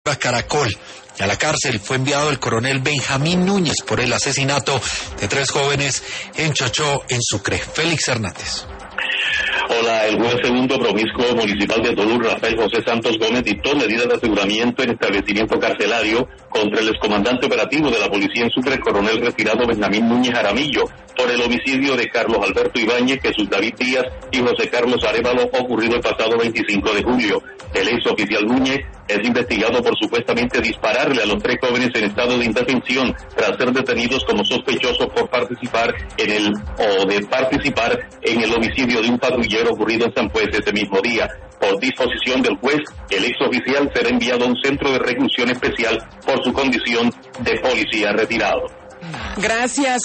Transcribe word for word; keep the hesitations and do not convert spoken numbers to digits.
a Caracol. Y a la cárcel fue enviado el coronel Benjamín Núñez por el asesinato de tres jóvenes en Chochó, en Sucre. Félix Hernández. Hola, el juez segundo promiscuo municipal de Tolú, Rafael José Santos Gómez, dictó medidas de aseguramiento en establecimiento carcelario contra el excomandante operativo de la policía en Sucre, el coronel retirado Benjamín Núñez Jaramillo, por el homicidio de Carlos Alberto Ibáñez, Jesús David Díaz y José Carlos Arévalo, ocurrido el pasado veinticinco de julio. El ex oficial Núñez es investigado por supuestamente dispararle a los tres jóvenes en estado de indefensión tras ser detenidos como sospechosos por participar en el o de participar en el homicidio de un patrullero ocurrido en San Juez ese mismo día. Por disposición del juez, el ex oficial será enviado a un centro de reclusión especial por su condición de policía retirado. Gracias.